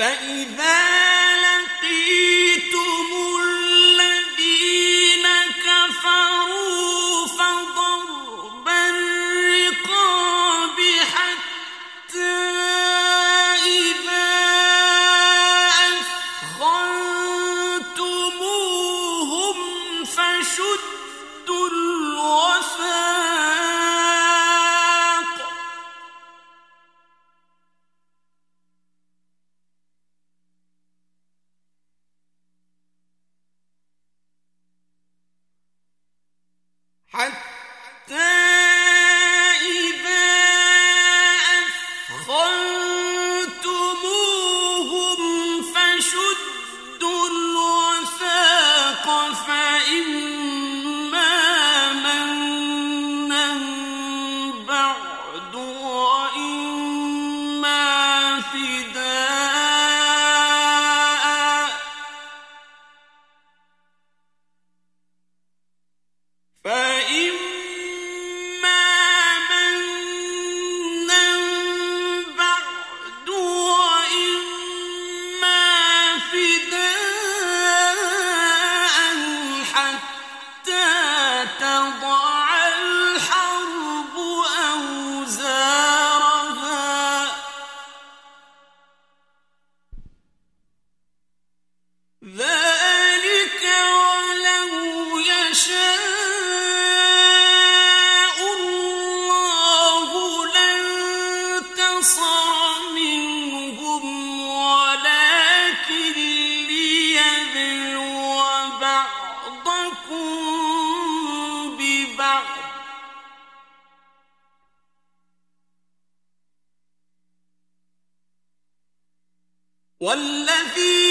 فإذا لقيتم الذين كفروا فضرب الرقاب حتى إذا أثخنتموهم فشدوا الوثاق حتى إذا أثخنتموهم فشدوا الوثاق فإما منا بعد وإما فداء فإما منا بعد وإما فداء حتى تضع الحرب أوزارها ذلك ولو يشاء الله لانتصر منهم ولكن ليبلو بعضكم ببعض والذين